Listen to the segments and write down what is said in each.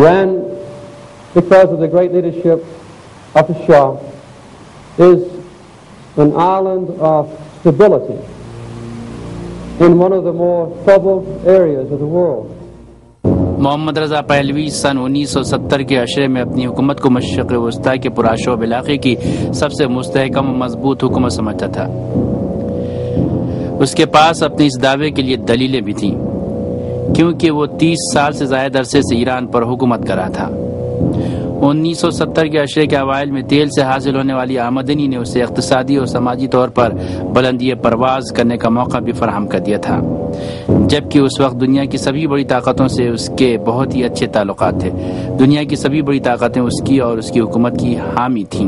Iran, because of the great leadership of the Shah, is an island of stability in one of the more troubled areas of the world. محمد رضا پہلوی سن 1970 کے عشرے میں اپنی حکومت کو مشرق وسطی کے پرآشوب علاقے کی سب سے مستحکم و مضبوط حکومت سمجھتا تھا. اس کے پاس اپنے اس دعوے کے لیے دلیلیں بھی تھیں، کیونکہ وہ 30 سال سے زائد عرصے سے ایران پر حکومت کر رہا تھا. 1970 کے عشرے کے اوائل میں تیل سے حاصل ہونے والی آمدنی نے اسے اقتصادی اور سماجی طور پر بلندی پرواز کرنے کا موقع بھی فراہم کر دیا تھا، جبکہ اس وقت دنیا کی سبھی بڑی طاقتوں سے اس کے بہت ہی اچھے تعلقات تھے. دنیا کی سبھی بڑی طاقتیں اس کی اور اس کی حکومت کی حامی تھیں.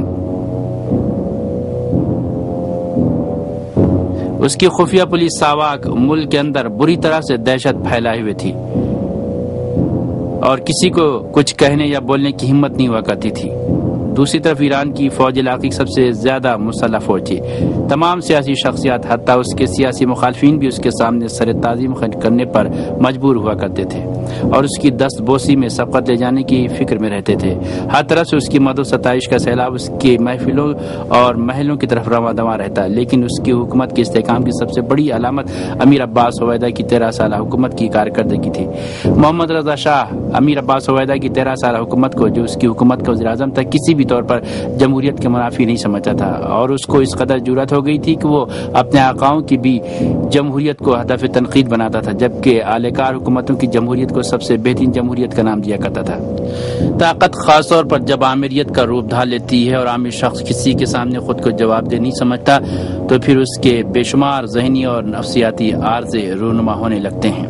اس کی خفیہ پولیس ساواک ملک کے اندر بری طرح سے دہشت پھیلائے ہوئے تھی اور کسی کو کچھ کہنے یا بولنے کی ہمت نہیں ہوا کرتی تھی. دوسری طرف ایران کی فوج علاقے کی سب سے زیادہ مسلح فوج تھی. تمام سیاسی شخصیات حتیٰ اس کے سیاسی مخالفین بھی اس کے سامنے سر تعظیم کرنے پر مجبور ہوا کرتے تھے اور اس کی دست بوسی میں سبقت لے جانے کی فکر میں رہتے تھے. ہر طرف سے اس کی مد و ستائش کا سیلاب اس کی محفلوں اور محلوں کی طرف رواں دواں رہتا. لیکن اس کی حکومت کے استحکام کی سب سے بڑی علامت امیر عباس عبیدہ کی 13 سالہ حکومت کی کارکردگی تھی. محمد رضا شاہ امیر عباس عبیدہ کی 13 سالہ حکومت کو، جو اس کی حکومت کا وزیر اعظم تھا، کسی بھی طور پر جمہوریت کے منافی نہیں سمجھتا تھا، اور اس کو اس قدر جرأت ہو گئی تھی کہ وہ اپنے آقاؤں کی بھی جمہوریت کو ہدف تنقید بناتا تھا، جبکہ اعلی کار حکومتوں کی جمہوریت کو سب سے بہترین جمہوریت کا نام دیا کرتا تھا. طاقت خاص طور پر جب آمریت کا روپ ڈھال لیتی ہے اور عام شخص کسی کے سامنے خود کو جواب دہ نہیں سمجھتا تو پھر اس کے بے شمار ذہنی اور نفسیاتی عارضے رونما ہونے لگتے ہیں.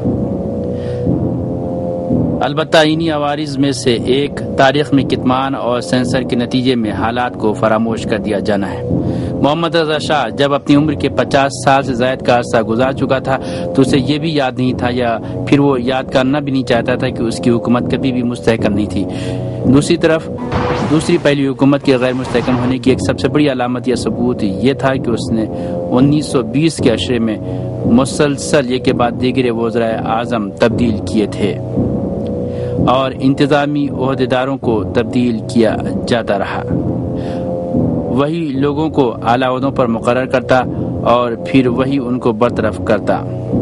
البتہ انہی عوارض میں سے ایک تاریخ میں کتمان اور سینسر کے نتیجے میں حالات کو فراموش کر دیا جانا ہے. محمد رضا شاہ جب اپنی عمر کے 50 سال سے زائد کا عرصہ گزار چکا تھا تو اسے یہ بھی یاد نہیں تھا یا پھر وہ یاد کرنا بھی نہیں چاہتا تھا کہ اس کی حکومت کبھی بھی مستحکم نہیں تھی. دوسری طرف دوسری پہلی حکومت کے غیر مستحکم ہونے کی ایک سب سے بڑی علامت یا ثبوت یہ تھا کہ اس نے 1920 کے عشرے میں مسلسل ایک کے بعد دیگر وزرائے اعظم تبدیل کیے تھے اور انتظامی عہدیداروں کو تبدیل کیا جاتا رہا. وہی لوگوں کو اعلیٰ عہدوں پر مقرر کرتا اور پھر وہی ان کو برطرف کرتا.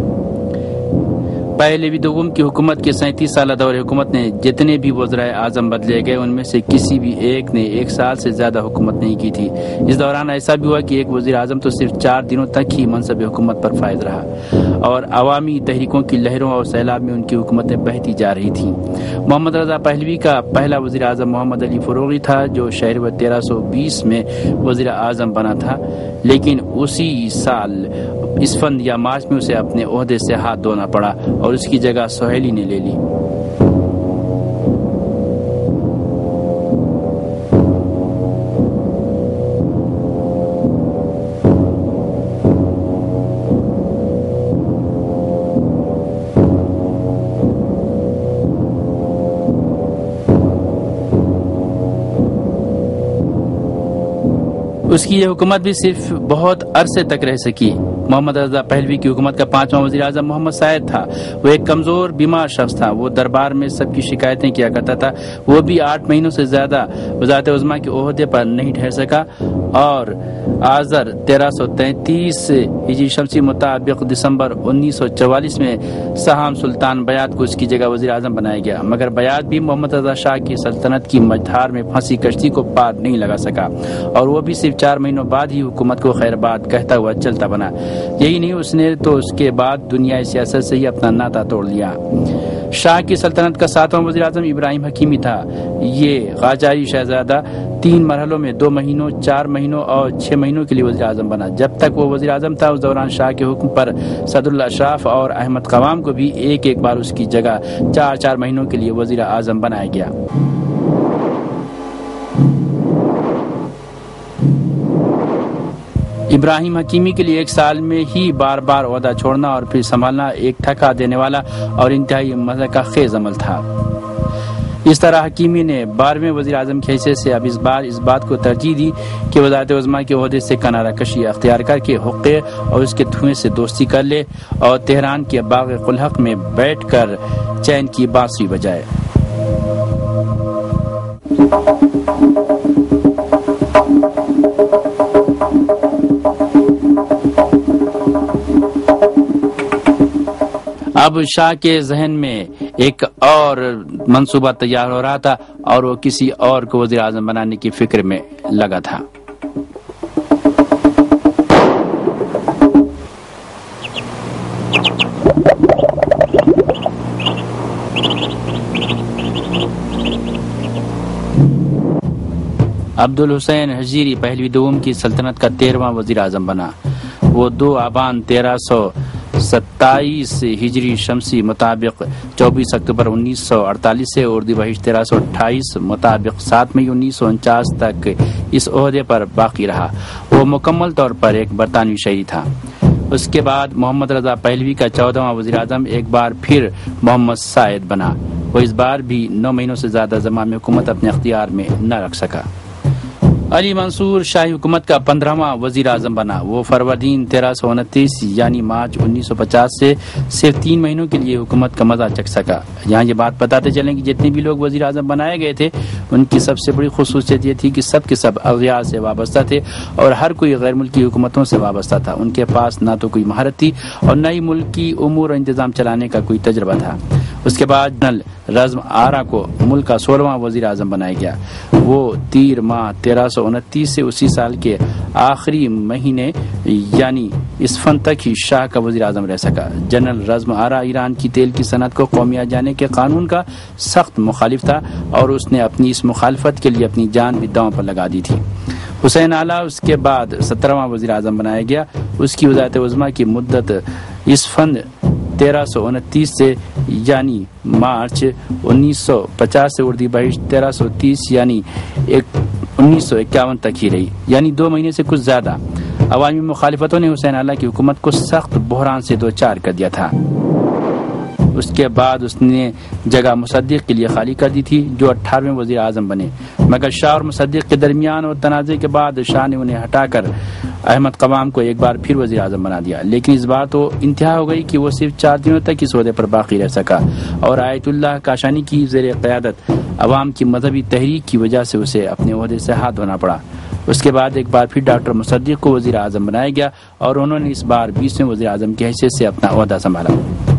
پہلوی دوم کی حکومت کے 37 سالہ دور حکومت نے جتنے بھی وزرائے اعظم بدلے گئے ان میں سے کسی بھی ایک نے 1 سال سے زیادہ حکومت نہیں کی تھی. اس دوران ایسا بھی ہوا کہ ایک وزیر اعظم تو صرف 4 دنوں تک ہی منصب حکومت پر فائز رہا اور عوامی تحریکوں کی لہروں اور سیلاب میں ان کی حکومتیں بہتی جا رہی تھیں. محمد رضا پہلوی کا پہلا وزیر اعظم محمد علی فروغی تھا جو شہر 1320 میں وزیر اعظم بنا تھا، لیکن اسی سال اسفند یا مارچ میں اسے اپنے عہدے سے ہاتھ دھونا پڑا اور اس کی جگہ سہیلی نے لے لی. اس کی یہ حکومت بھی صرف بہت عرصے تک رہ سکی. محمد رضا پہلوی کی حکومت کا 5واں وزیر اعظم محمد سعید تھا. وہ ایک کمزور بیمار شخص تھا. وہ دربار میں سب کی شکایتیں کیا کرتا تھا. وہ بھی 8 مہینوں سے زیادہ وزارت عظمیٰ کے عہدے پر نہیں ٹھہر سکا اور آذر 1333 ہجری شمسی مطابق دسمبر 1944 میں سہام سلطان بیات کو اس کی جگہ وزیر اعظم بنایا گیا، مگر بیات بھی محمد رضا شاہ کی سلطنت کی مجدھار میں پھنسی کشتی کو پار نہیں لگا سکا اور وہ بھی صرف 4 مہینوں بعد ہی حکومت کو خیر باد کہتا ہوا چلتا بنا. یہی نہیں، اس نے تو اس کے بعد دنیای سیاست سے ہی اپنا ناتا توڑ لیا. شاہ کی سلطنت کا 7واں وزیر اعظم ابراہیم حکیمی تھا. یہ قاجاری شہزادہ 3 مرحلوں میں 2 مہینوں، 4 مہینوں اور 6 مہینوں کے لیے وزیر اعظم بنا. جب تک وہ وزیر اعظم تھا اس دوران شاہ کے حکم پر صدر الاشراف اور احمد قوام کو بھی ایک بار اس کی جگہ 4 مہینوں کے لیے وزیر اعظم بنایا گیا. ابراہیم حکیمی کے لیے 1 سال میں ہی بار بار عہدہ چھوڑنا اور پھر سنبھالنا ایک تھکا دینے والا اور انتہائی مضحکہ خیز عمل تھا. اس طرح حکیمی نے 12ویں وزیر اعظم کی حیثیت سے اب اس بار اس بات کو ترجیح دی کہ وزارت عظمیٰ کے عہدے سے کنارہ کشی اختیار کر کے حقے اور اس کے دھوئیں سے دوستی کر لے اور تہران کے باغ قلحق میں بیٹھ کر چین کی بانسری بجائے. اب شاہ کے ذہن میں ایک اور منصوبہ تیار ہو رہا تھا اور وہ کسی اور کو وزیر اعظم بنانے کی فکر میں لگا تھا۔ عبدالحسین حجیری پہلوی دوم کی سلطنت کا 13واں وزیر اعظم بنا۔ وہ 2 آبان 1327 ہجری شمسی مطابق 24 اکتوبر 1948 سے اردو بہشت 1328 مطابق 7 مئی 1949 تک اس عہدے پر باقی رہا۔ وہ مکمل طور پر ایک برطانوی شہری تھا۔ اس کے بعد محمد رضا پہلوی کا 14واں وزیر اعظم ایک بار پھر محمد سائد بنا۔ وہ اس بار بھی 9 مہینوں سے زیادہ زمام حکومت اپنے اختیار میں نہ رکھ سکا۔ علی منصور شاہی حکومت کا 15واں وزیر اعظم بنا۔ وہ فروردین 1329 یعنی مارچ 1950 سے صرف 3 مہینوں کے لیے حکومت کا مزہ چکھ سکا۔ یہاں یہ بات بتاتے چلیں کہ جتنے بھی لوگ وزیر اعظم بنائے گئے تھے ان کی سب سے بڑی خصوصیت یہ تھی کہ سب کے سب اغیار سے وابستہ تھے اور ہر کوئی غیر ملکی حکومتوں سے وابستہ تھا۔ ان کے پاس نہ تو کوئی مہارت تھی اور نہ ہی ملکی امور و انتظام چلانے کا کوئی تجربہ تھا۔ اس کے بعد جنرل رزم آرا کو ملک کا 16واں وزیر اعظم بنایا گیا۔ وہ 13 ماہ 1329 سے اسی سال کے آخری مہینے یعنی اسفند تک ہی شاہ کا وزیر اعظم رہ سکا۔ جنرل رزم آرا ایران کی تیل کی صنعت کو قومیت جانے کے قانون کا سخت مخالف تھا اور اس نے اپنی اس مخالفت کے لیے اپنی جان بھی داؤں پر لگا دی تھی۔ حسین اعلیٰ اس کے بعد 17واں وزیر اعظم بنایا گیا۔ اس کی وزارت عظمیٰ کی مدت اسفند 1329 سے یعنی مارچ 1950 سے اردو بہشت 1330 یعنی 1951 تک ہی رہی، یعنی 2 مہینے سے کچھ زیادہ۔ عوامی مخالفتوں نے حسین اعلیٰ کی حکومت کو سخت بحران سے دوچار کر دیا تھا۔ اس کے بعد اس نے جگہ مصدق کے لیے خالی کر دی تھی جو 18ویں وزیر اعظم بنے، مگر شاہ اور مصدق کے درمیان اور تنازع کے بعد شاہ نے انہیں ہٹا کر احمد قوام کو ایک بار پھر وزیر اعظم بنا دیا، لیکن اس بار تو انتہا ہو گئی کہ وہ صرف 4 دنوں تک اس عہدے پر باقی رہ سکا اور آیت اللہ کاشانی کی زیر قیادت عوام کی مذہبی تحریک کی وجہ سے اسے اپنے عہدے سے ہاتھ دھونا پڑا۔ اس کے بعد ایک بار پھر ڈاکٹر مصدق کو وزیر اعظم بنایا گیا اور انہوں نے اس بار 20ویں وزیر اعظم کی حیثیت سے اپنا عہدہ سنبھالا۔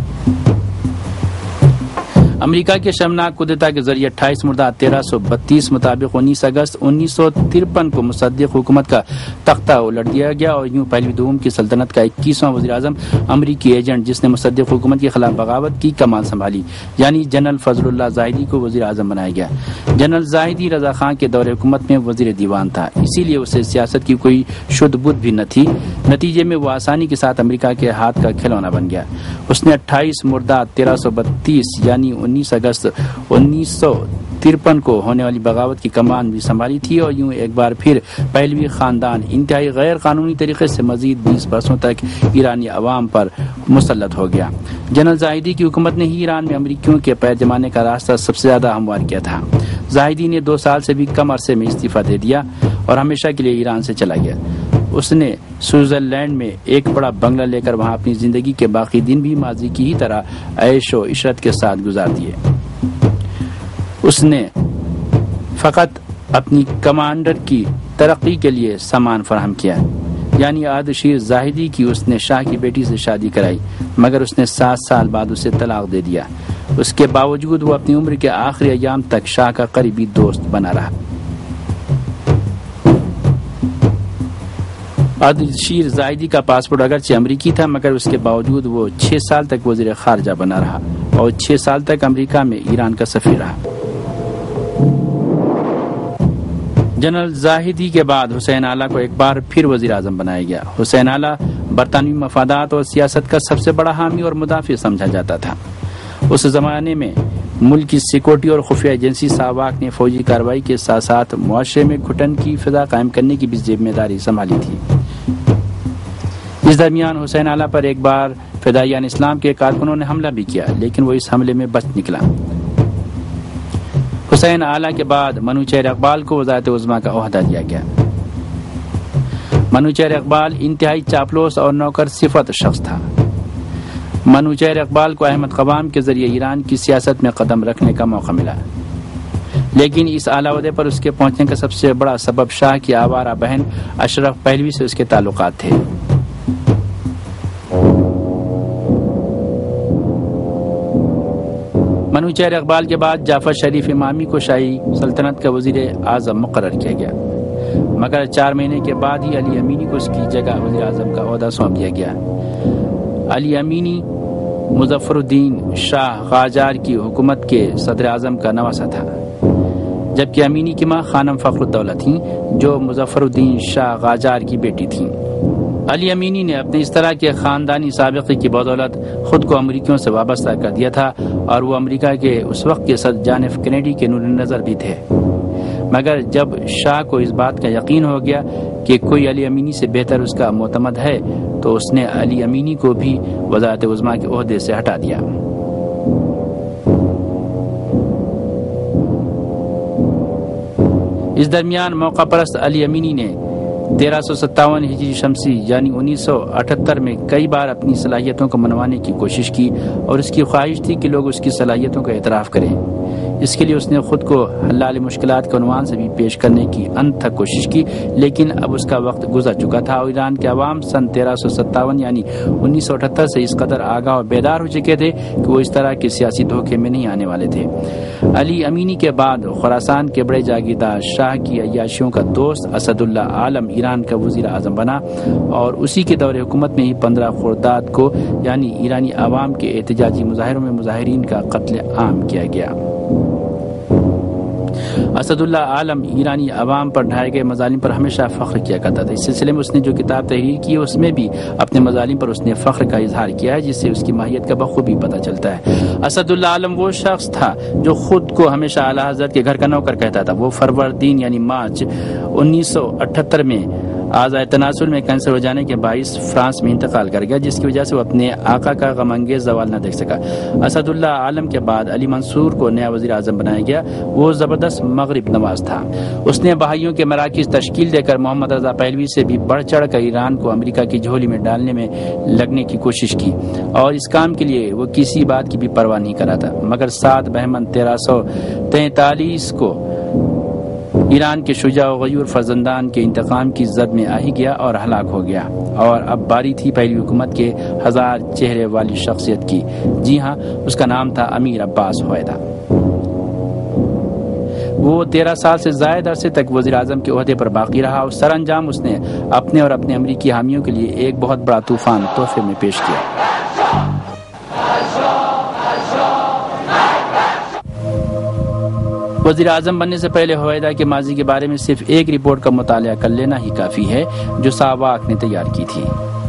امریکہ کے شرمناک کودتا کے ذریعے 28 مرداد 1332 مطابق 19 اگست 1953 کو مصدق حکومت کا تختہ الٹ دیا گیا اور یوں پہلوی دوم کی سلطنت کا 21واں وزیر اعظم امریکی ایجنٹ جس نے مصدق حکومت کے خلاف بغاوت کی کمان سنبھالی یعنی جنرل فضل اللہ زاہدی کو وزیر اعظم بنایا گیا۔ جنرل زاہدی رضا خان کے دور حکومت میں وزیر دیوان تھا، اسی لیے اسے سیاست کی کوئی شد بد بھی نہ تھی۔ نتیجے میں وہ آسانی کے ساتھ امریکہ کے ہاتھ کا کھلونا بن گیا۔ اس نے 28 مرداد 1332 یعنی 19 اگست 1953 کو ہونے والی بغاوت کی کمان بھی سنبھالی تھی اور یوں ایک بار پھر پہلوی خاندان انتہائی غیر قانونی طریقے سے مزید 20 برسوں تک ایرانی عوام پر مسلط ہو گیا۔ جنرل زاہدی کی حکومت نے ہی ایران میں امریکیوں کے پیر جمانے کا راستہ سب سے زیادہ ہموار کیا تھا۔ زاہدی نے 2 سال سے بھی کم عرصے میں استعفیٰ دے دیا اور ہمیشہ کے لیے ایران سے چلا گیا۔ اس نے سوئٹزرلینڈ میں ایک بڑا بنگلہ لے کر وہاں اپنی زندگی کے باقی دن بھی ماضی کی ہی طرح عیش و عشرت کے ساتھ گزار دیے۔ اس نے فقط اپنی کمانڈر کی ترقی کے لیے سامان فراہم کیا، یعنی اردشیر زاہدی کی اس نے شاہ کی بیٹی سے شادی کرائی، مگر اس نے 7 سال بعد اسے طلاق دے دیا۔ اس کے باوجود وہ اپنی عمر کے آخری ایام تک شاہ کا قریبی دوست بنا رہا۔ اردشیر زاہدی کا پاسپورٹ اگرچہ امریکی تھا مگر اس کے باوجود وہ 6 سال تک وزیر خارجہ بنا رہا اور 6 سال تک امریکہ میں ایران کا سفیر رہا۔ جنرل زاہدی کے بعد حسین اعلیٰ کو ایک بار پھر وزیر اعظم بنایا گیا۔ حسین اعلیٰ برطانوی مفادات اور سیاست کا سب سے بڑا حامی اور مدافع سمجھا جاتا تھا۔ اس زمانے میں ملک کی سیکورٹی اور خفیہ ایجنسی ساواک نے فوجی کارروائی کے ساتھ ساتھ معاشرے میں گھٹن کی فضا قائم کرنے کی بھی ذمہ داری سنبھالی تھی۔ اس درمیان حسین اعلیٰ پر ایک بار فدائیان اسلام کے کارکنوں نے حملہ بھی کیا لیکن وہ اس حملے میں بچ نکلا۔ حسین اعلیٰ کے بعد منوچہر اقبال کو وزارت عظمیٰ کا عہدہ دیا گیا۔ منوچہر اقبال انتہائی چاپلوس اور نوکر صفت شخص تھا۔ منوچہر اقبال کو احمد قوام کے ذریعے ایران کی سیاست میں قدم رکھنے کا موقع ملا، لیکن اس اعلیٰ عہدے پر اس کے پہنچنے کا سب سے بڑا سبب شاہ کی آوارہ بہن اشرف پہلوی سے اس کے تعلقات تھے۔ منوچہر اقبال کے بعد جعفر شریف امامی کو شاہی سلطنت کا وزیر اعظم مقرر کیا گیا، مگر 4 مہینے کے بعد ہی علی امینی کو اس کی جگہ وزیر اعظم کا عہدہ سونپ دیا گیا۔ علی امینی مظفر الدین شاہ قاجار کی حکومت کے صدر اعظم کا نواسہ تھا، جبکہ امینی کی ماں خانم فخر الدولہ تھیں جو مظفر الدین شاہ قاجار کی بیٹی تھیں۔ علی امینی نے اپنے اس طرح کے خاندانی سابقے کی بدولت خود کو امریکیوں سے وابستہ کر دیا تھا، اور وہ امریکہ کے اس وقت کے صدر جان ایف کینیڈی کے نور نظر بھی تھے۔ مگر جب شاہ کو اس بات کا یقین ہو گیا کہ کوئی علی امینی سے بہتر اس کا معتمد ہے، تو اس نے علی امینی کو بھی وزارت عظمیٰ کے عہدے سے ہٹا دیا۔ اس درمیان موقع پرست علی امینی نے 1357 ہجری شمسی یعنی 1978 میں کئی بار اپنی صلاحیتوں کو منوانے کی کوشش کی، اور اس کی خواہش تھی کہ لوگ اس کی صلاحیتوں کا اعتراف کریں۔ اس کے لیے اس نے خود کو حلال مشکلات کے عنوان سے بھی پیش کرنے کی انت تک کوشش کی، لیکن اب اس کا وقت گزر چکا تھا، اور ایران کے عوام سن 1357 یعنی 1978 سے اس قدر آگاہ اور بیدار ہو چکے تھے کہ وہ اس طرح کے سیاسی دھوکے میں نہیں آنے والے تھے۔ علی امینی کے بعد خراسان کے بڑے جاگیردار شاہ کی عیاشیوں کا دوست اسد اللہ عالم ایران کا وزیر اعظم بنا، اور اسی کے دور حکومت میں ہی 15 خرداد کو یعنی ایرانی عوام کے احتجاجی مظاہروں میں مظاہرین کا قتل عام کیا گیا۔ اسد اللہ عالم ایرانی عوام پر ڈھائے گئے مظالم پر ہمیشہ فخر کیا کرتا تھا۔ اس سلسلے میں اس نے جو کتاب تحریر کی اس میں بھی اپنے مظالم پر اس نے فخر کا اظہار کیا ہے، جس سے اس کی ماہیت کا بخوبی پتہ چلتا ہے۔ اسد اللہ عالم وہ شخص تھا جو خود کو ہمیشہ اعلیٰ حضرت کے گھر کا نوکر کہتا تھا۔ وہ فروردین یعنی مارچ 1978 میں اعضائے تناسل میں کینسر ہو جانے کے باعث فرانس میں انتقال کر گیا، جس کی وجہ سے وہ اپنے آقا کا غم انگیز زوال نہ دیکھ سکا۔ اسد اللہ عالم کے بعد علی منصور کو نیا وزیر اعظم بنایا گیا۔ وہ زبردست مغرب نواز تھا۔ اس نے بہائیوں کے مراکز تشکیل دے کر محمد رضا پہلوی سے بھی بڑھ چڑھ کر ایران کو امریکہ کی جھولی میں ڈالنے میں لگنے کی کوشش کی، اور اس کام کے لیے وہ کسی بات کی بھی پرواہ نہیں کر رہا تھا۔ مگر 7 بہمن 1343 کو ایران کے شجاع و غیور فرزندان کے انتقام کی زد میں آ ہی گیا اور ہلاک ہو گیا، اور اب باری تھی پہلی حکومت کے 1000 چہرے والی شخصیت کی۔ جی ہاں، اس کا نام تھا امیر عباس ہویدا۔ وہ 13 سال سے زائد عرصے تک وزیر اعظم کے عہدے پر باقی رہا، اور سر انجام اس نے اپنے اور اپنے امریکی حامیوں کے لیے ایک بہت بڑا طوفان تحفے میں پیش کیا۔ وزیر اعظم بننے سے پہلے ہویدا کے ماضی کے بارے میں صرف ایک رپورٹ کا مطالعہ کر لینا ہی کافی ہے، جو ساواک نے تیار کی تھی۔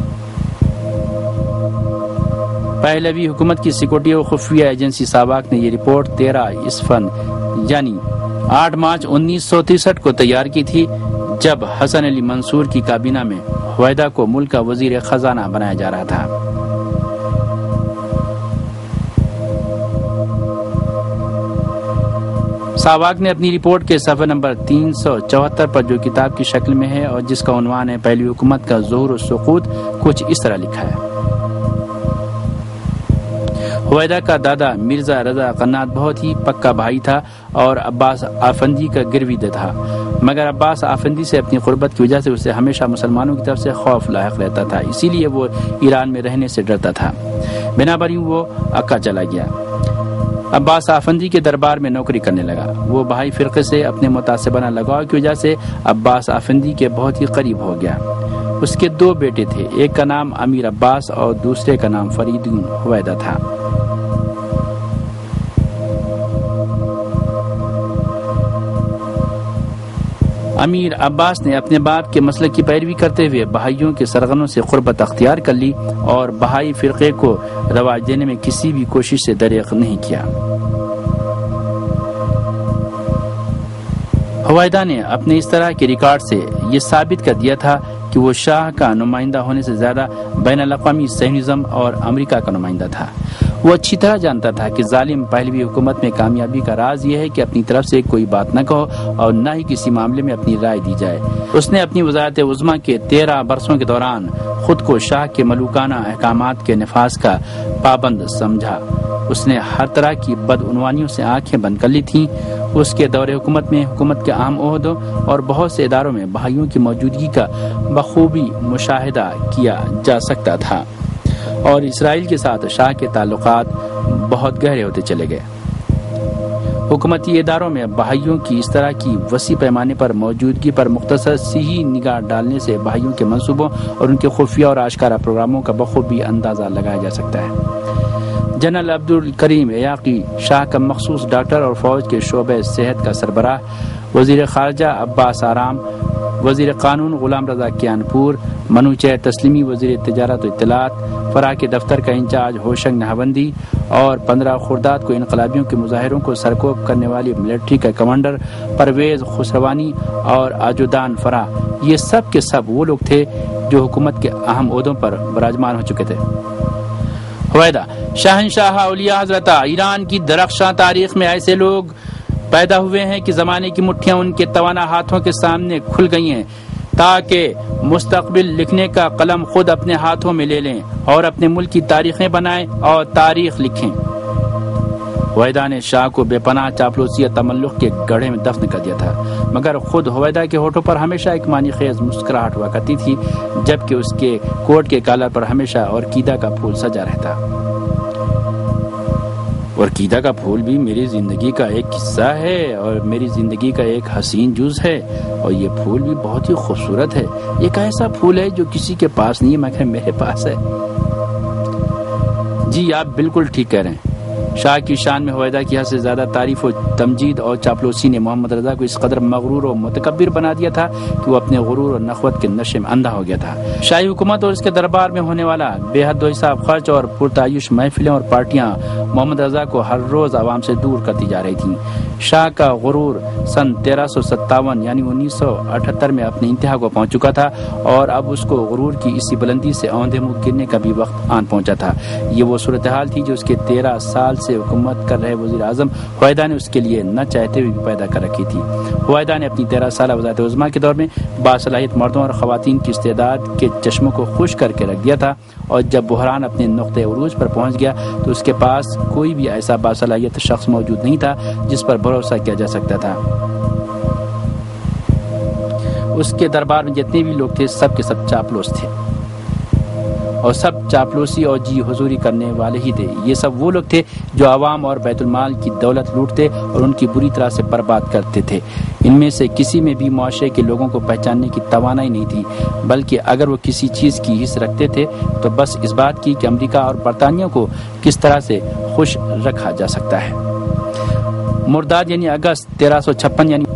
پہلوی حکومت کی سیکورٹی و خفیہ ایجنسی ساواک نے یہ رپورٹ 13 اسفند یعنی 8 مارچ 1963 کو تیار کی تھی، جب حسن علی منصور کی کابینہ میں ہویدا کو ملک کا وزیر خزانہ بنایا جا رہا تھا۔ ساواک نے اپنی رپورٹ کے صفحہ نمبر 374 پر جو کتاب کی شکل میں ہے اور جس کا عنوان ہے پہلی حکومت کا ظہور و سقوط، کچھ اس طرح لکھا ہے۔ ہویدا کا دادا مرزا رضا قنات بہت ہی پکا بھائی تھا اور عباس آفندی کا گرویدہ تھا، مگر عباس آفندی سے اپنی قربت کی وجہ سے اسے ہمیشہ مسلمانوں کی طرف سے خوف لاحق رہتا تھا، اسی لیے وہ ایران میں رہنے سے ڈرتا تھا۔ بنابر وہ عکا چلا گیا، عباس آفندی کے دربار میں نوکری کرنے لگا۔ وہ بھائی فرقے سے اپنے متعصبانہ لگاؤ کی وجہ سے عباس آفندی کے بہت ہی قریب ہو گیا۔ اس کے 2 بیٹے تھے، ایک کا نام امیر عباس اور دوسرے کا نام فریدون ہویدا تھا۔ امیر عباس نے اپنے باپ کے مسلک کی پیروی کرتے ہوئے بہائیوں کے سرغنوں سے قربت اختیار کر لی اور بہائی فرقے کو رواج دینے میں کسی بھی کوشش سے دریغ نہیں کیا۔ ہویدا نے اپنے اس طرح کے ریکارڈ سے یہ ثابت کر دیا تھا کہ وہ شاہ کا نمائندہ ہونے سے زیادہ بین الاقوامی صہیونزم اور امریکہ کا نمائندہ تھا۔ وہ اچھی طرح جانتا تھا کہ ظالم پہلوی حکومت میں کامیابی کا راز یہ ہے کہ اپنی طرف سے کوئی بات نہ کہو اور نہ ہی کسی معاملے میں اپنی رائے دی جائے۔ اس نے اپنی وزارت عظمیٰ کے 13 برسوں کے دوران خود کو شاہ کے ملوکانہ احکامات کے نفاذ کا پابند سمجھا۔ اس نے ہر طرح کی بدعنوانیوں سے آنکھیں بند کر لی تھیں۔ اس کے دور حکومت میں حکومت کے اہم عہدوں اور بہت سے اداروں میں بہائیوں کی موجودگی کا بخوبی مشاہدہ کیا جا سکتا تھا، اور اسرائیل کے ساتھ شاہ کے تعلقات بہت گہرے ہوتے چلے گئے۔ حکومتی اداروں میں بہائیوں کی اس طرح کی وسیع پیمانے پر موجودگی پر مختصر سی ہی نگاہ ڈالنے سے بہائیوں کے منصوبوں اور ان کے خفیہ اور آشکارا پروگراموں کا بخوبی اندازہ لگایا جا سکتا ہے۔ جنرل عبد الکریم عیاقی شاہ کا مخصوص ڈاکٹر اور فوج کے شعبہ صحت کا سربراہ، وزیر خارجہ عباس آرام، وزیر قانون غلام رضا کیانپور، منوچہر تسلیمی وزیر تجارت و اطلاعات، فرا کے دفتر کا انچارج ہوشنگ نہاوندی، اور 15 خرداد کو انقلابیوں کے مظاہروں کو سرکوب کرنے والی ملٹری کا کمانڈر پرویز خسروانی اور آجودان فرا، یہ سب کے سب وہ لوگ تھے جو حکومت کے اہم عہدوں پر براجمان ہو چکے تھے۔ ہویدا شہنشاہ اولیاء حضرت ایران کی درخشاں تاریخ میں ایسے لوگ پیدا ہوئے ہیں کہ زمانے کی مٹھیاں ان کے توانا ہاتھوں کے سامنے کھل گئی ہیں، تاکہ مستقبل لکھنے کا قلم خود اپنے ہاتھوں میں لے لیں اور اپنے ملک کی تاریخیں بنائیں اور تاریخ لکھیں۔ ہویدا نے شاہ کو بے پناہ چاپلوسی اور تملق کے گڑھے میں دفن کر دیا تھا، مگر خود ہویدا کے ہونٹوں پر ہمیشہ ایک معنی خیز مسکراہٹ ہوا کرتی تھی، جبکہ اس کے کوٹ کے کالر پر ہمیشہ اورکیدہ کا پھول سجا رہتا۔ اورکیدہ کا پھول بھی میری زندگی کا ایک قصہ ہے اور میری زندگی کا ایک حسین جز ہے، اور یہ پھول بھی بہت ہی خوبصورت ہے۔ ایک ایسا پھول ہے جو کسی کے پاس نہیں ہے مگر میرے پاس ہے۔ جی آپ بالکل ٹھیک کہہ رہے ہیں۔ شاہ کی شان میں ہویدا کی حد سے زیادہ تعریف و تمجید اور چاپلوسی نے محمد رضا کو اس قدر مغرور و متکبر بنا دیا تھا کہ وہ اپنے غرور اور نخوت کے نشے میں اندھا ہو گیا تھا۔ شاہی حکومت اور اس کے دربار میں ہونے والا بے حد و حساب خرچ اور پرتعیش محفلیں اور پارٹیاں محمد رضا کو ہر روز عوام سے دور کرتی جا رہی تھیں۔ شاہ کا غرور سن 1357 یعنی 1978 میں اپنی انتہا کو پہنچ چکا تھا، اور اب اس کو غرور کی اسی بلندی سے اوندھے منہ گرنے کا بھی وقت آن پہنچا تھا۔ یہ وہ صورتحال تھی جو اس کے 13 سال سے حکومت کر رہے وزیر اعظم ہویدا نے اس کے لیے نہ چاہتے ہوئے بھی پیدا کر رکھی تھی۔ ہویدا نے اپنی 13 سالہ وزارت عظمیٰ کے دور میں باصلاحیت مردوں اور خواتین کی استعداد کے چشموں کو خشک کر کے رکھ دیا تھا، اور جب بحران اپنے نقطۂ عروج پر پہنچ گیا تو اس کے پاس کوئی بھی ایسا باصلاحیت شخص موجود نہیں تھا جس پر بھروسہ کیا جا سکتا تھا۔ اس کے دربار میں جتنے بھی لوگ تھے سب کے سب چاپلوس تھے، اور سب چاپلوسی اور جی حضوری کرنے والے ہی تھے۔ یہ سب وہ لوگ تھے جو عوام اور بیت المال کی دولت لوٹتے اور ان کی بری طرح سے برباد کرتے تھے۔ ان میں سے کسی میں بھی معاشرے کے لوگوں کو پہچاننے کی توانائی نہیں تھی، بلکہ اگر وہ کسی چیز کی حس رکھتے تھے تو بس اس بات کی کہ امریکہ اور برطانیہ کو کس طرح سے خوش رکھا جا سکتا ہے۔ مرداد یعنی اگست 1356 یعنی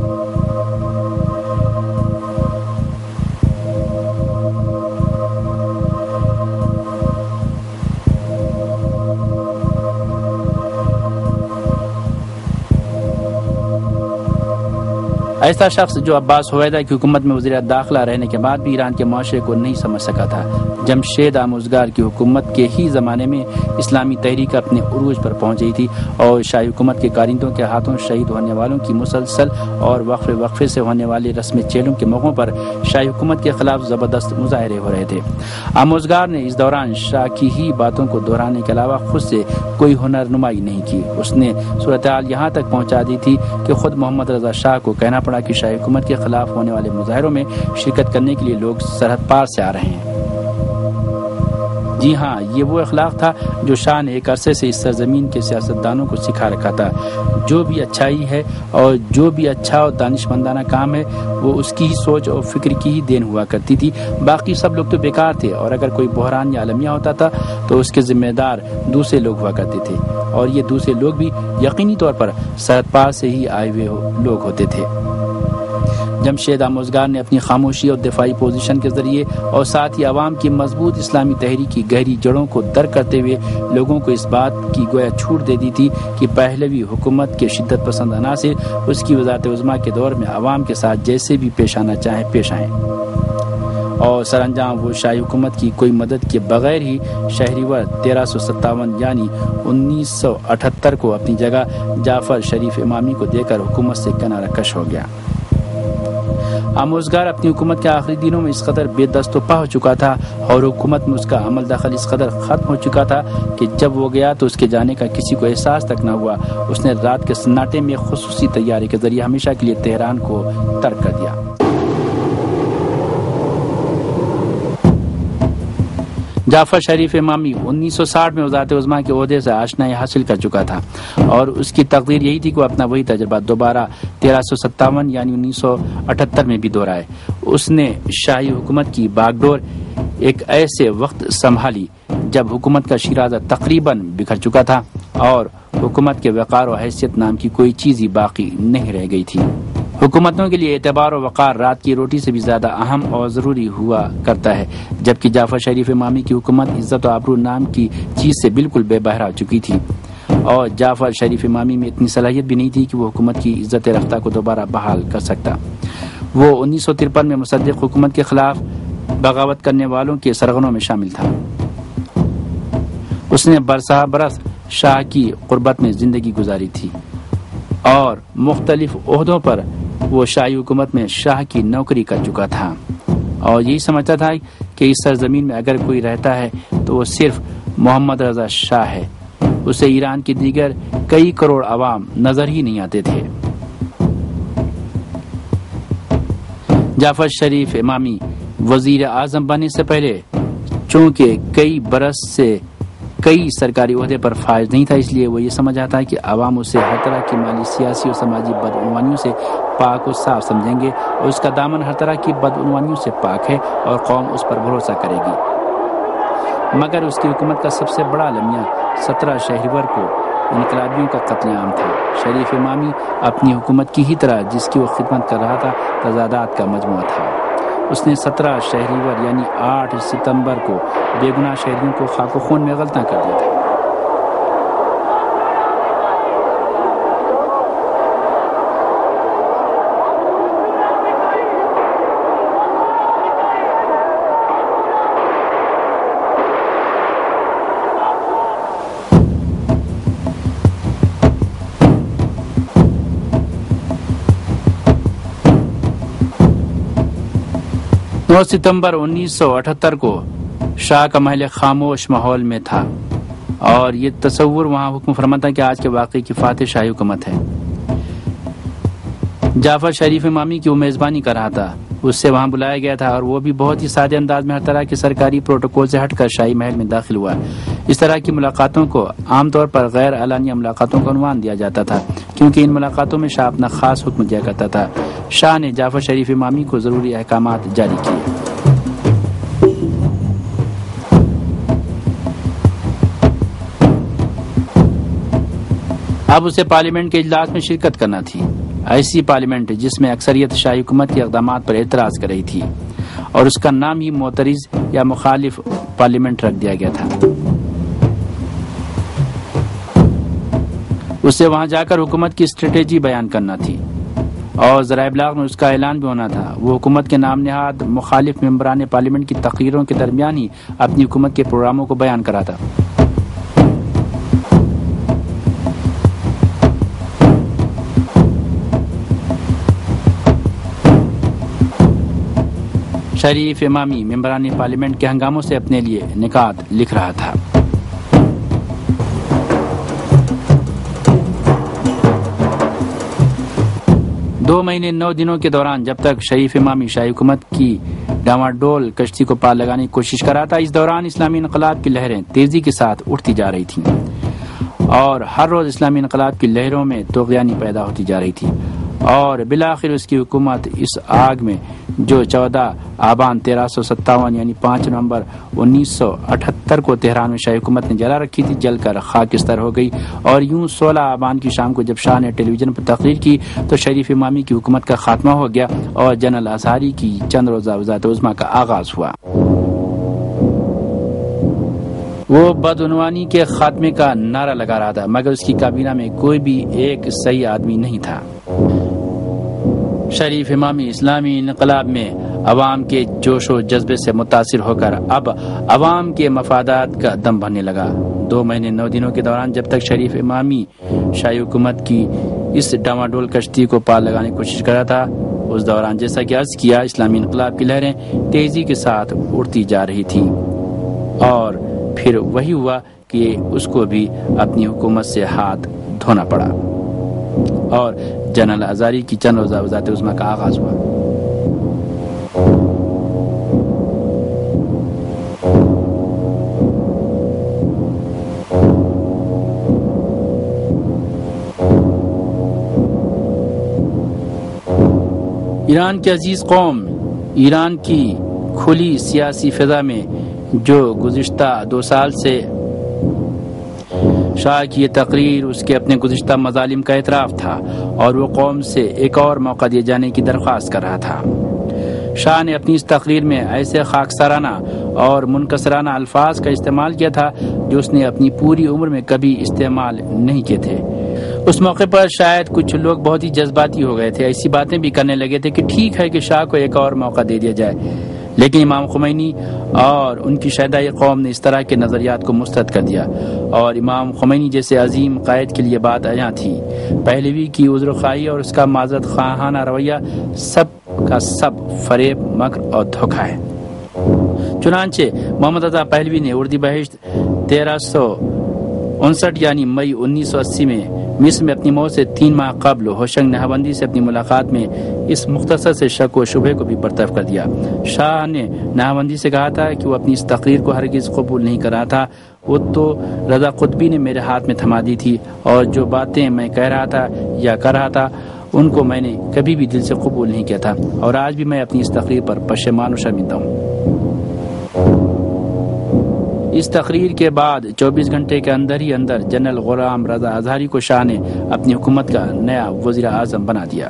ایسا شخص جو عباس ہویدا کی حکومت میں وزیر داخلہ رہنے کے بعد بھی ایران کے معاشرے کو نہیں سمجھ سکا تھا۔ جمشید آموزگار کی حکومت کے ہی زمانے میں اسلامی تحریک اپنے عروج پر پہنچ گئی تھی، اور شاہی حکومت کے کارندوں کے ہاتھوں شہید ہونے والوں کی مسلسل اور وقفے سے ہونے والے رسم چیلوں کے موقعوں پر شاہی حکومت کے خلاف زبردست مظاہرے ہو رہے تھے۔ آموزگار نے اس دوران شاہ کی ہی باتوں کو دہرانے کے علاوہ خود سے کوئی ہنر نمائی نہیں کی۔ اس نے صورتحال یہاں تک پہنچا دی تھی کہ خود محمد رضا شاہ کو کہنا پڑا کہ شاہی حکومت کے خلاف ہونے والے مظاہروں میں شرکت کرنے کے لیے لوگ سرحد پار سے آ رہے ہیں۔ جی ہاں، یہ وہ اخلاق تھا جو شاہ نے ایک عرصے سے اس سرزمین کے سیاستدانوں کو سکھا رکھا تھا۔ جو بھی اچھائی ہے اور جو بھی اچھا اور دانشمندانہ کام ہے وہ اس کی ہی سوچ اور فکر کی ہی دین ہوا کرتی تھی، باقی سب لوگ تو بیکار تھے، اور اگر کوئی بحران یا المیہ ہوتا تھا تو اس کے ذمہ دار دوسرے لوگ ہوا کرتے تھے، اور یہ دوسرے لوگ بھی یقینی طور پر سرحد پار سے ہی آئے ہوئے لوگ ہوتے تھے۔ جمشید آموزگار نے اپنی خاموشی اور دفاعی پوزیشن کے ذریعے اور ساتھ ہی عوام کی مضبوط اسلامی تحریک کی گہری جڑوں کو درک کرتے ہوئے لوگوں کو اس بات کی گویا چھوٹ دے دی تھی کہ پہلوی حکومت کے شدت پسند عناصر اس کی وزارت عظمیٰ کے دور میں عوام کے ساتھ جیسے بھی پیش آنا چاہیں پیش آئیں، اور سر انجام وہ شاہی حکومت کی کوئی مدد کے بغیر ہی شہریور 1357 یعنی 1978 کو اپنی جگہ جعفر شریف امامی کو دے کر حکومت سے کنارہ کش ہو گیا۔ آموزگار اپنی حکومت کے آخری دنوں میں اس قدر بے دست و پا ہو چکا تھا اور حکومت میں اس کا عمل دخل اس قدر ختم ہو چکا تھا کہ جب وہ گیا تو اس کے جانے کا کسی کو احساس تک نہ ہوا۔ اس نے رات کے سناٹے میں خصوصی طیارے کے ذریعے ہمیشہ کے لیے تہران کو ترک کر دیا۔ جعفر شریف امامی 1960 میں وزارت عظمیٰ کے عہدے سے آشنائی حاصل کر چکا تھا اور اس کی تقدیر یہی تھی کہ وہ اپنا وہی تجربہ دوبارہ 1357 یعنی 1978 میں بھی دہرائے۔ اس نے شاہی حکومت کی باغ ڈور ایک ایسے وقت سنبھالی جب حکومت کا شیرازہ تقریباً بکھر چکا تھا اور حکومت کے وقار و حیثیت نام کی کوئی چیز ہی باقی نہیں رہ گئی تھی۔ حکومتوں کے لیے اعتبار و وقار رات کی روٹی سے بھی زیادہ اہم اور ضروری ہوا کرتا ہے، جبکہ جعفر شریف امامی کی حکومت عزت و آبرو نام کی چیز سے بالکل بے بہرا ہو چکی تھی اور جعفر شریف امامی میں اتنی صلاحیت بھی نہیں تھی کہ وہ حکومت کی عزت رفتہ کو دوبارہ بحال کر سکتا۔ وہ 1953 میں مصدق حکومت کے خلاف بغاوت کرنے والوں کے سرغنوں میں شامل تھا۔ اس نے برسہ برس شاہ کی قربت میں زندگی گزاری تھی اور مختلف عہدوں پر وہ شاہی حکومت میں شاہ کی نوکری کر چکا تھا اور یہی سمجھتا تھا کہ اس سرزمین میں اگر کوئی رہتا ہے تو وہ صرف محمد رضا شاہ ہے۔ اسے ایران کے دیگر کئی کروڑ عوام نظر ہی نہیں آتے تھے۔ جعفر شریف امامی وزیر اعظم بننے سے پہلے چونکہ کئی برس سے کئی سرکاری عہدے پر فائز نہیں تھا، اس لیے وہ یہ سمجھا تھا کہ عوام اسے ہر طرح کی مالی، سیاسی اور سماجی بدعنوانیوں سے پاک و صاف سمجھیں گے اور اس کا دامن ہر طرح کی بدعنوانیوں سے پاک ہے اور قوم اس پر بھروسہ کرے گی۔ مگر اس کی حکومت کا سب سے بڑا المیہ 17 شہریور کو انقلابیوں کا قتل عام تھا۔ شریف امامی اپنی حکومت کی ہی طرح جس کی وہ خدمت کر رہا تھا تضادات کا مجموعہ تھا۔ اس نے 17 شہریور یعنی 8 ستمبر کو بے گناہ شہریوں کو خاک و خون میں غلطاں کر دیا تھا۔ ستمبر 1978 کو شاہ کا محل خاموش ماحول میں تھا اور یہ تصور وہاں حکم فرما تھا کہ آج کے واقعے کی فاتح شاہی حکومت ہے۔ جعفر شریف امامی کی وہ میزبانی کر رہا تھا، اس سے وہاں بلایا گیا تھا اور وہ بھی بہت ہی سادے انداز میں ہر طرح کے سرکاری پروٹوکول سے ہٹ کر شاہی محل میں داخل ہوا۔ اس طرح کی ملاقاتوں کو عام طور پر غیر اعلانیہ ملاقاتوں کا عنوان دیا جاتا تھا کیونکہ ان ملاقاتوں میں شاہ اپنا خاص حکم دیا کرتا تھا۔ شاہ نے جعفر شریف امامی کو ضروری احکامات جاری کیے۔ اب اسے پارلیمنٹ کے اجلاس میں شرکت کرنا تھی، ایسی پارلیمنٹ جس میں اکثریت شاہی حکومت کے اقدامات پر اعتراض کر رہی تھی اور اس کا نام ہی معترض یا مخالف پارلیمنٹ رکھ دیا گیا تھا۔ اسے وہاں جا کر حکومت کی اسٹریٹجی بیان کرنا تھی اور ذرائع ابلاغ میں اس کا اعلان بھی ہونا تھا۔ وہ حکومت کے نام نہاد مخالف ممبران پارلیمنٹ کی تقریروں کے درمیان ہی اپنی حکومت کے پروگراموں کو بیان کرا تھا۔ شریف امامی ممبران پارلیمنٹ کے ہنگاموں سے اپنے لیے نکات لکھ رہا تھا۔ دو مہینے 9 دنوں کے دوران جب تک شریف امامی شاہی حکومت کی ڈاواڈول کشتی کو پار لگانے کی کوشش کر رہا تھا، اس دوران اسلامی انقلاب کی لہریں تیزی کے ساتھ اٹھتی جا رہی تھیں اور ہر روز اسلامی انقلاب کی لہروں میں طغیانی پیدا ہوتی جا رہی تھی اور بالآخر اس کی حکومت اس آگ میں جو 14 آبان 1357 یعنی 5 نومبر 1978 کو تہران میں شاہی حکومت نے جلا رکھی تھی، جل کر خاکستر ہو گئی اور یوں 16 آبان کی شام کو جب شاہ نے ٹیلی ویژن پر تقریر کی تو شریف امامی کی حکومت کا خاتمہ ہو گیا اور جنرل اظہری کی چند روزہ وزارت عظمیٰ کا آغاز ہوا۔ وہ بدعنوانی کے خاتمے کا نعرہ لگا رہا تھا مگر اس کی کابینہ میں کوئی بھی ایک صحیح آدمی نہیں تھا۔ شریف امامی اسلامی انقلاب میں عوام کے جوش و جذبے سے متاثر ہو کر اب عوام کے مفادات کا دم بھرنے لگا۔ 2 مہینے 9 دنوں کے دوران جب تک شریف امامی شاہی حکومت کی اس ڈاواڈول کشتی کو پار لگانے کی کوشش کر رہا تھا۔ اس دوران جیسا کہ عرض کیا، اسلامی انقلاب کی لہریں تیزی کے ساتھ اڑتی جا رہی تھیں، اور پھر وہی ہوا کہ اس کو بھی اپنی حکومت سے ہاتھ دھونا پڑا اور جنرل ہزاری کی چند روزہ وزارت عظمیٰ کا آغاز ہوا۔ ایران کی عزیز قوم، ایران کی کھلی سیاسی فضا میں جو گزشتہ 2 سال سے شاہ کی یہ تقریر اس کے اپنے گزشتہ مظالم کا اعتراف تھا، اور وہ قوم سے ایک اور موقع دیے جانے کی درخواست کر رہا تھا۔ شاہ نے اپنی اس تقریر میں ایسے خاکسارانہ اور منکسرانہ الفاظ کا استعمال کیا تھا جو اس نے اپنی پوری عمر میں کبھی استعمال نہیں کیے تھے۔ اس موقع پر شاید کچھ لوگ بہت ہی جذباتی ہو گئے تھے، ایسی باتیں بھی کرنے لگے تھے کہ ٹھیک ہے کہ شاہ کو ایک اور موقع دے دیا جائے، لیکن امام خمینی اور ان کی شہدائے قوم نے اس طرح کے نظریات کو مسترد کر دیا، اور امام خمینی جیسے عظیم قائد کے لیے بات عیاں تھی۔ پہلوی کی عذر خواہی اور اس کا معذرت خواہانہ رویہ سب کا سب فریب، مکر اور دھوکہ ہے۔ چنانچہ محمد رضا پہلوی نے اردی بہشت 1359 یعنی مئی 1980 میں مصر میں اپنی موت سے 3 ماہ قبل ہوشنگ نہاوندی سے اپنی ملاقات میں اس مختصر سے شک و شبہ کو بھی برطرف کر دیا۔ شاہ نے نہاوندی سے کہا تھا کہ وہ اپنی اس تقریر کو ہرگز قبول نہیں کر رہا تھا، وہ تو رضا قطبی نے میرے ہاتھ میں تھما دی تھی، اور جو باتیں میں کہہ رہا تھا یا کر رہا تھا ان کو میں نے کبھی بھی دل سے قبول نہیں کیا تھا، اور آج بھی میں اپنی اس تقریر پر پشیمان و شرمندہ ہوں۔ اس تقریر کے بعد 24 گھنٹے کے اندر ہی اندر جنرل غلام رضا اظہری کو شاہ نے اپنی حکومت کا نیا وزیر اعظم بنا دیا۔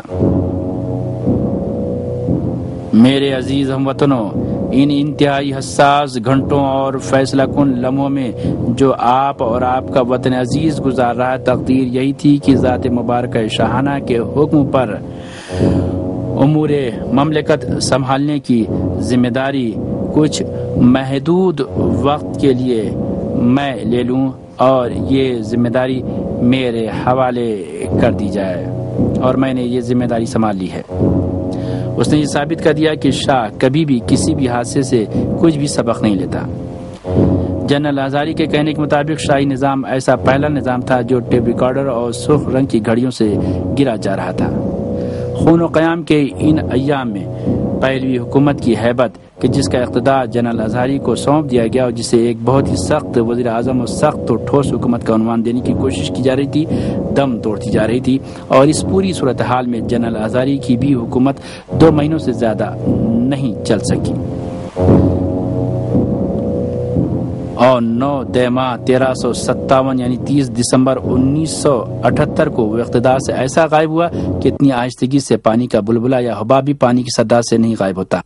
میرے عزیز ہم وطنوں، ان انتہائی حساس گھنٹوں اور فیصلہ کن لمحوں میں جو آپ اور آپ کا وطن عزیز گزار رہا ہے، تقدیر یہی تھی کہ ذات مبارکہ شاہانہ کے حکم پر امور مملکت سنبھالنے کی ذمہ داری کچھ محدود وقت کے لیے میں لے لوں اور یہ ذمہ داری میرے حوالے کر دی جائے، اور میں نے یہ ذمہ داری سنبھال لی ہے۔ اس نے یہ ثابت کر دیا کہ شاہ کبھی بھی کسی بھی حادثے سے کچھ بھی سبق نہیں لیتا۔ جنرل ہزاری کے کہنے کے مطابق شاہی نظام ایسا پہلا نظام تھا جو ٹیپ ریکارڈر اور سرخ رنگ کی گھڑیوں سے گرا جا رہا تھا۔ خون و قیام کے ان ایام میں پہلوی حکومت کی ہیبت کہ جس کا اقتدار جنرل ہزاری کو سونپ دیا گیا اور جسے ایک بہت ہی سخت وزیر اعظم اور سخت اور ٹھوس حکومت کا عنوان دینے کی کوشش کی جا رہی تھی، دم توڑتی جا رہی تھی، اور اس پوری صورتحال میں جنرل ہزاری کی بھی حکومت 2 مہینوں سے زیادہ نہیں چل سکی، اور 9 دیما 1357 یعنی 30 دسمبر 1978 کو وہ اقتدار سے ایسا غائب ہوا کہ اتنی آہستگی سے پانی کا بلبلہ یا حباب بھی پانی کی صدا سے نہیں غائب ہوتا۔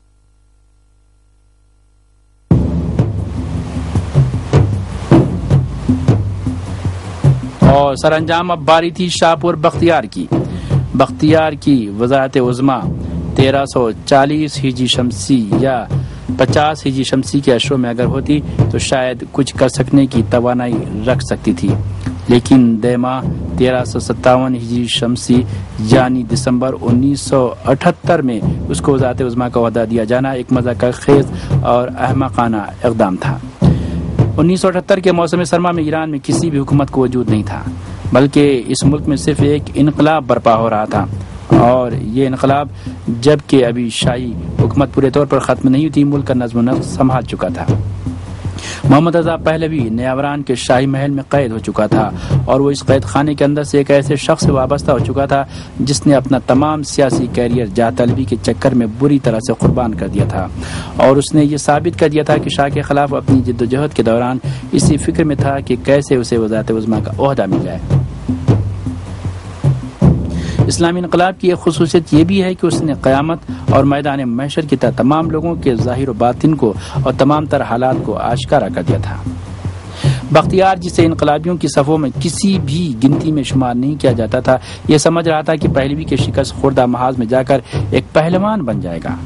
اور سر انجام اب باری تھی شاہپور بختیار کی وزارت عظمیٰ 1340 ہجری شمسی یا 50 ہجری شمسی کے اشروں میں اگر ہوتی تو شاید کچھ کر سکنے کی توانائی رکھ سکتی تھی، لیکن دیما 1357 ہجری شمسی یعنی دسمبر 1978 میں اس کو وزارت عظمیٰ کا عہدہ دیا جانا ایک مذاق خیز اور احمقانہ اقدام تھا۔ 1978 کے موسم سرما میں ایران میں کسی بھی حکومت کو وجود نہیں تھا، بلکہ اس ملک میں صرف ایک انقلاب برپا ہو رہا تھا، اور یہ انقلاب جبکہ ابھی شاہی حکومت پورے طور پر ختم نہیں تھی، ملک کا نظم و نسق سنبھال چکا تھا۔ محمد رضا پہلوی نیاوران کے شاہی محل میں قید ہو چکا تھا، اور وہ اس قید خانے کے اندر سے ایک ایسے شخص سے وابستہ ہو چکا تھا جس نے اپنا تمام سیاسی کیریئر جاہ طلبی کے چکر میں بری طرح سے قربان کر دیا تھا، اور اس نے یہ ثابت کر دیا تھا کہ شاہ کے خلاف اپنی جد و جہد کے دوران اسی فکر میں تھا کہ کیسے اسے وزارت عظمیٰ کا عہدہ مل جائے۔ اسلامی انقلاب کی ایک خصوصیت یہ بھی ہے کہ اس نے قیامت اور میدان محشر کی طرح تمام لوگوں کے ظاہر و باطن کو اور تمام تر حالات کو آشکارا کر دیا تھا۔ بختیار جسے انقلابیوں کی صفوں میں کسی بھی گنتی میں شمار نہیں کیا جاتا تھا، یہ سمجھ رہا تھا کہ پہلوی کے شکست خوردہ محاذ میں جا کر ایک پہلوان بن جائے گا۔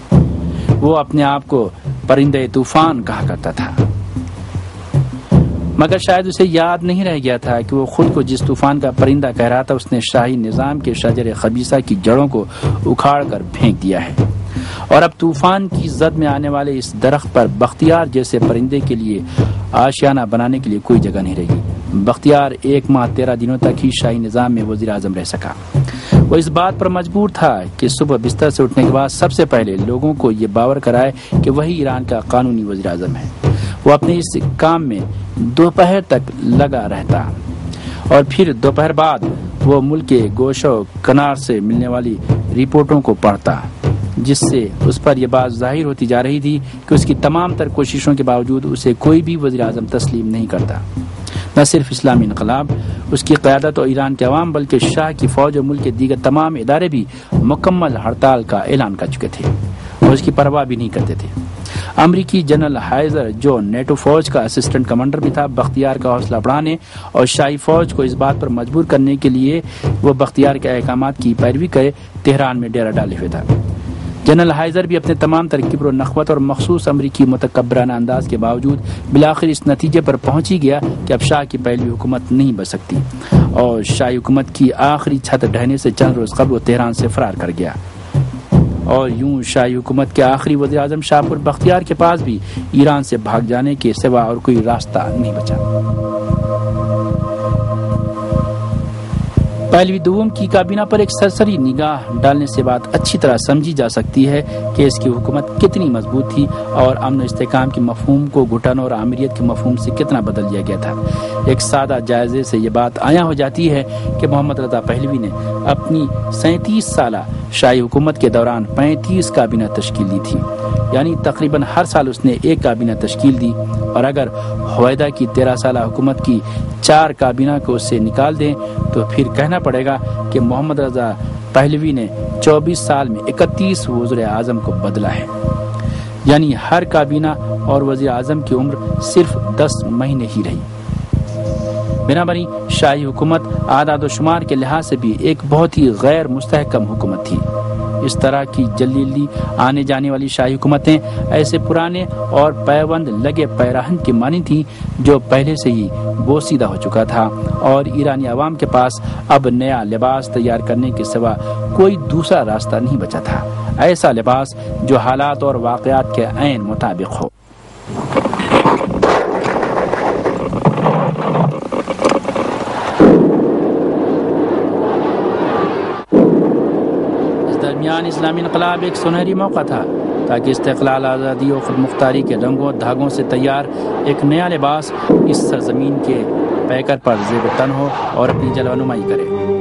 وہ اپنے آپ کو پرندہ طوفان کہا کرتا تھا۔ مگر شاید اسے یاد نہیں رہ گیا تھا کہ وہ خود کو جس طوفان کا پرندہ کہہ رہا تھا اس نے شاہی نظام کے شجر خبیثہ کی جڑوں کو اکھاڑ کر پھینک دیا ہے، اور اب طوفان کی زد میں آنے والے اس درخت پر بختیار جیسے پرندے کے لیے آشیانہ بنانے کے لیے کوئی جگہ نہیں رہی۔ بختیار 1 ماہ 13 دنوں تک ہی شاہی نظام میں وزیر اعظم رہ سکا۔ وہ اس بات پر مجبور تھا کہ صبح بستر سے اٹھنے کے بعد سب سے پہلے لوگوں کو یہ باور کرائے کہ وہی ایران کا قانونی وزیر اعظم ہے۔ وہ اپنے اس کام میں دوپہر تک لگا رہتا، اور پھر دوپہر بعد وہ ملک کے گوشہ و کنار سے ملنے والی رپورٹوں کو پڑھتا، جس سے اس پر یہ بات ظاہر ہوتی جا رہی تھی کہ اس کی تمام تر کوششوں کے باوجود اسے کوئی بھی وزیر اعظم تسلیم نہیں کرتا۔ نہ صرف اسلامی انقلاب، اس کی قیادت اور ایران کے عوام، بلکہ شاہ کی فوج اور ملک کے دیگر تمام ادارے بھی مکمل ہڑتال کا اعلان کر چکے تھے اور اس کی پرواہ بھی نہیں کرتے تھے۔ امریکی جنرل ہائزر، جو نیٹو فوج کا اسسٹنٹ کمانڈر بھی تھا، بختیار کا حوصلہ بڑھانے اور شاہی فوج کو اس بات پر مجبور کرنے کے لیے وہ بختیار کے احکامات کی پیروی کرے، تہران میں ڈیرا ڈالے ہوئے تھا۔ جنرل ہائزر بھی اپنے تمام تر کبر و نخوت اور مخصوص امریکی متکبرانہ انداز کے باوجود بالآخر اس نتیجے پر پہنچ ہی گیا کہ اب شاہ کی پہلوی حکومت نہیں بچ سکتی، اور شاہی حکومت کی آخری چھت ڈھہنے سے چند روز قبل وہ تہران سے فرار کر گیا، اور یوں شاہی حکومت کے آخری وزیر اعظم شاپور بختیار کے پاس بھی ایران سے بھاگ جانے کے سوا اور کوئی راستہ نہیں بچا۔ پہلوی دوم کی کابینہ پر ایک سرسری نگاہ ڈالنے سے بات اچھی طرح سمجھی جا سکتی ہے کہ اس کی حکومت کتنی مضبوط تھی اور امن و استحکام کے مفہوم کو گھٹن اور آمریت کے مفہوم سے کتنا بدل دیا گیا تھا۔ ایک سادہ جائزے سے یہ بات عیاں ہو جاتی ہے کہ محمد رضا پہلوی نے اپنی 37 سالہ شاہی حکومت کے دوران 35 کابینہ تشکیل دی تھی، یعنی تقریباً ہر سال اس نے ایک کابینہ تشکیل دی، اور اگر ہویدہ کی 13 سالہ حکومت کی 4 کابینہ کو اس سے نکال دیں تو پھر کہنا پڑے گا کہ محمد رضا پہلوی نے 24 سال میں 31 وزیر اعظم کو بدلا ہے، یعنی ہر کابینہ اور وزیر اعظم کی عمر صرف 10 مہینے ہی رہی۔ بنابراین شاہی حکومت اعداد و شمار کے لحاظ سے بھی ایک بہت ہی غیر مستحکم حکومت تھی۔ اس طرح کی جلدی آنے جانے والی شاہی حکومتیں ایسے پرانے اور پیوند لگے پیراہن کی مانی تھیں جو پہلے سے ہی بوسیدہ ہو چکا تھا، اور ایرانی عوام کے پاس اب نیا لباس تیار کرنے کے سوا کوئی دوسرا راستہ نہیں بچا تھا، ایسا لباس جو حالات اور واقعات کے عین مطابق ہو۔ درمیان اسلامی انقلاب ایک سنہری موقع تھا تاکہ استقلال، آزادی اور خود مختاری کے رنگوں دھاگوں سے تیار ایک نیا لباس اس سرزمین کے پیکر پر زیب تن ہو اور اپنی جلوہ نمائی کرے۔